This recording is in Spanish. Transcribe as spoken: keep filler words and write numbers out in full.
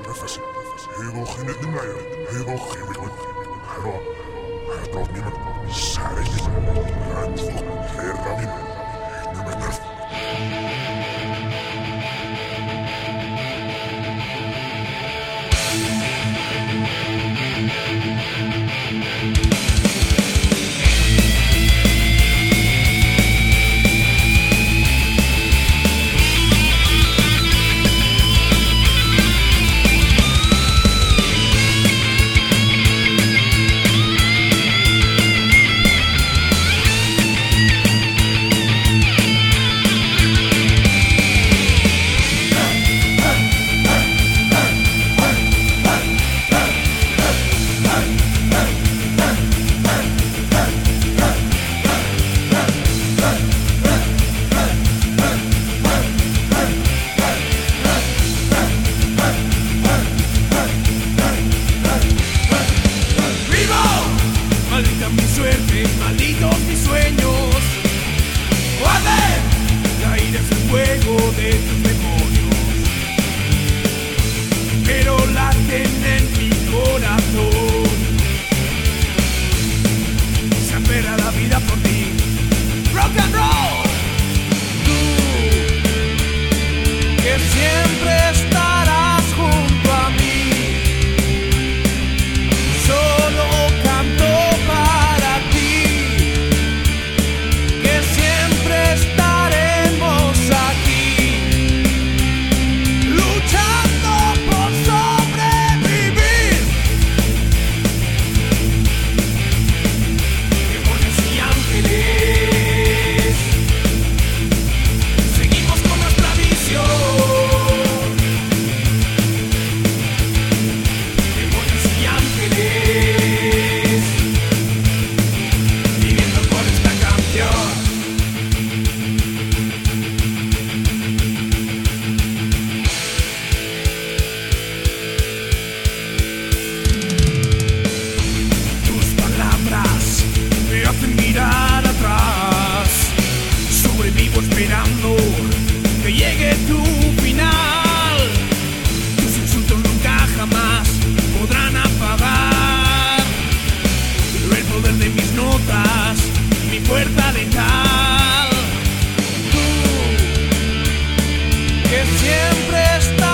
nefesi. Hego dinleyen, hego hemimin, hego hertrovnimin, särjimin, räntvuk, herramin, nymenef. Malditos mis sueños, arde la ira es el fuego de tus demonios, pero laten en mi corazón, se aferra la vida por ti, rock and roll, tú que siempre estarás junto a mí, solo canto para ti. Esperando que llegue tu final, tus insultos nunca jamás podrán apagar, pero el poder de mis notas, mi fuerza letal, tú que siempre estás